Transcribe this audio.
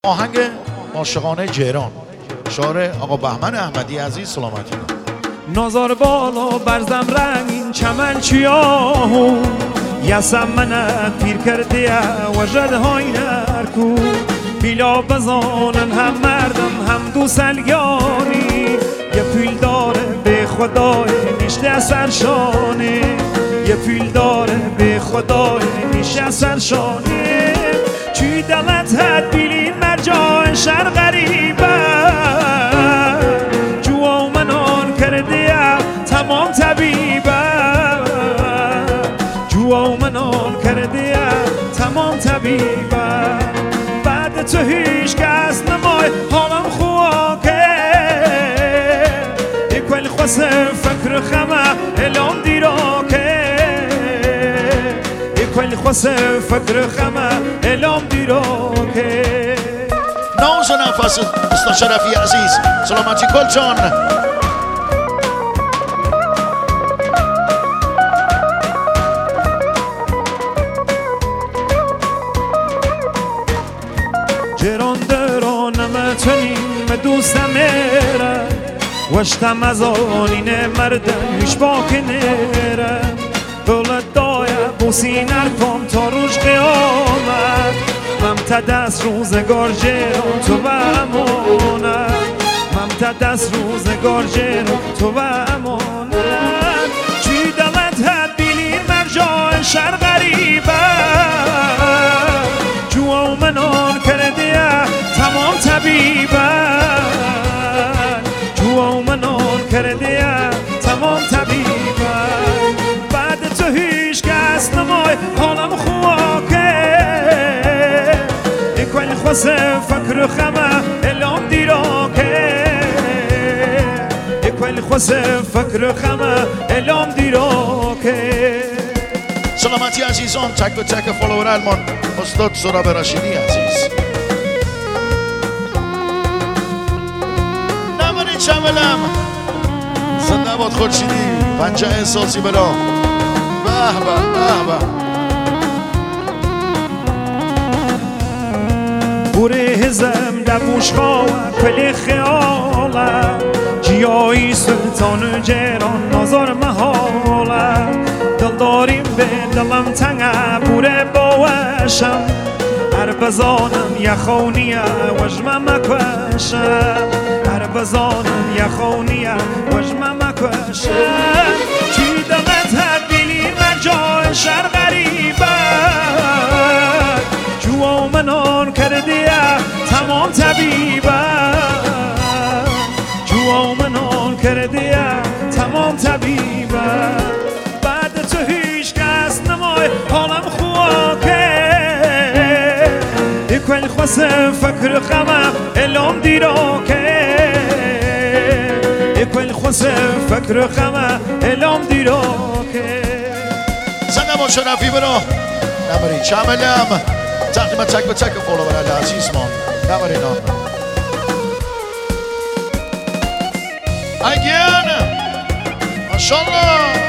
آهنگ عاشقانه جهران، شعر آقا بهمن احمدی عزیز سلامتی. نازار بالا برزم رنگین چمن چیاهو یسم منه پیر کرده و جدهای نرکو پیلا بزانن هم مردم هم دو سلگانی یه پیل داره به خدای نیشته سرشانه یه پیل داره به خدای نیشته سرشانه چی دلت هد بیلین مرجان شر غریبه جوا منان کرده تمام طبیبه جوا منان کرده تمام طبیبه بعد تو هیچ کس نمای حالم خواکه اکوال خواسته فکر خمه الان دیراکه اکوال خواسته فکر خمه الان دیراکه ناز و نفس استاد شرفی عزیز سلامتی گل جان. جران درانم چنین دوستم میره وشتم از آنین مردش با کنیره دولت دایه بوسی نرکم تا روش قیامت ممت دست روزگار جران تو و امانت ممت دست روزگار جران تو و امانت چی دلت هد بیلین مرجای شر غریبه جوا منان کرده تمام طبیبه جوا منان کرده تمام طبیبه بعد تو هیچ کس نمای حالم خواکه اکوال خواسته فکر خمه الان دیراکه اکوال خواسته فکر خمه الان دیراکه. سلامتی عزیزان، تک به تک فالوور المان استاد سراب رشیدی عزیز. نمانی چملم زنده باد خورشیدی پنجه احساسی بلا به به به بوره هزم دموش خواه کلی خیاله جیایی سلطان جران نازار محاله دل داریم به دلم تنگه بوره باوشم هر بزانم یخونیه وجمه مکوشم هر بزانم یخونیه وجمه مکوشم چی دلت هد بیلین مرجای شر غریبه جوا منان کرده تمام طبیبه جوا منان کرده تمام طبیبه بعد تو هیچ کس نمای حالم خواکه اکوال خواسته فکر خمه الان دیراکه اکوال خواسته فکر خمه الان دیراکه. زنده با شرفی برو نماری چملم تقدیم تک به تک فالوور عزیز ما نماری نام اگین ماشالله